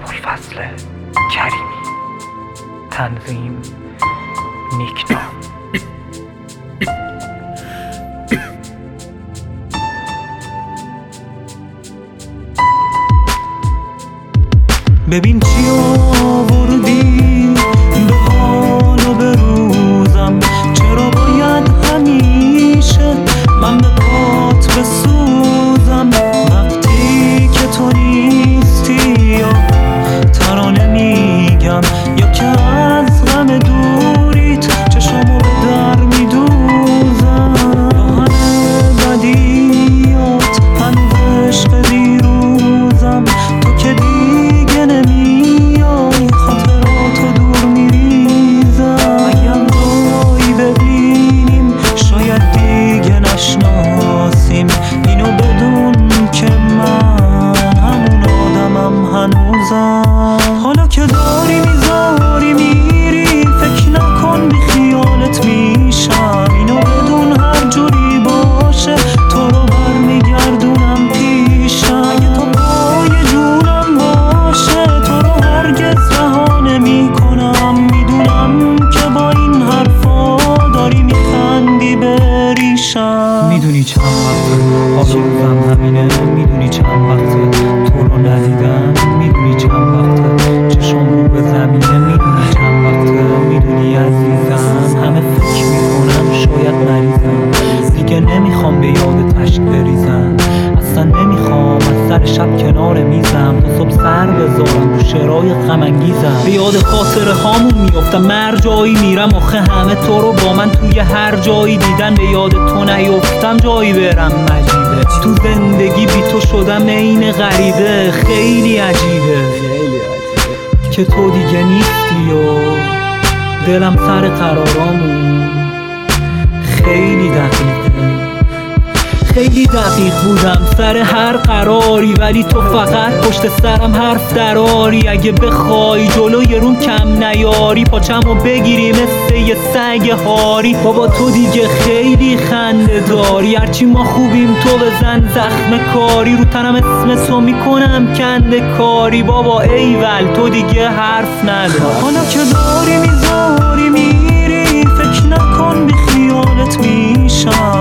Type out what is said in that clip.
ابوالفضل کریمی. تنظیم نیکنام. ببین چی آوردی به حال و به روزم، چرا باید همیشه من به پات بسوزم؟ وقتی که تو نیستی یا ترانه میگم یا که از غم دوریت چشمو به در میدوزم. با همه بدیات هنوز عشق دیروزم، تو که دیگه نمیای خاطراتو دور میریزم. اگر جایی ببینیم شاید دیگه نشناسیم، اینو بدون که من همون آدمم هنوزم. حالا که داری میذاری میری فکر نکن بی خیالت میشم، اینو بدون هر جوری باشه تو رو برمیگردونم پیشم. اگه تو پای جونم باشه تو رو هرگز رها نمی‌کنم، میدونم که با این حرفا داری میخندی به ریشم. میدونی چند وقته حال روزم همینه، میدونی چند وقته تو رو ندیدم، میدونی چند وقته چشم رو به زمینه، میدونی چند وقته، میدونی عزیزم همه فکر میکنم شاید مریضم، دیگه نمیخوام به یاد تشت بریزم، اصلا نمیخوام از سر شب کنار میزم تا صبح سر بذارم رو شعرهای غم انگیزم. به یاد خاطره هامون میافتم مر جایی میرم، آخه همه تو رو با من توی هر جایی دیدن، به یاد تو نیفتم جایی برم مجیبه. تو زندگی بی تو شدم عین غریبه، خیلی عجیبه که تو دیگه نیستی و دلم سر قرارامون خیلی دقیق بودم سر هر قراری، ولی تو فقط پشت سرم حرف دراری. اگه بخوای جلوی روم کم نیاری پاچمو بگیری مثل یه سگ هاری. بابا تو دیگه خیلی خنده داری، هرچی ما خوبیم تو بزن زخم کاری، رو تنم اسم تو میکنم کنده کاری. بابا ایول تو دیگه حرف ندار. حالا که داری میذاری میری فکر نکن بی خیالت میشم،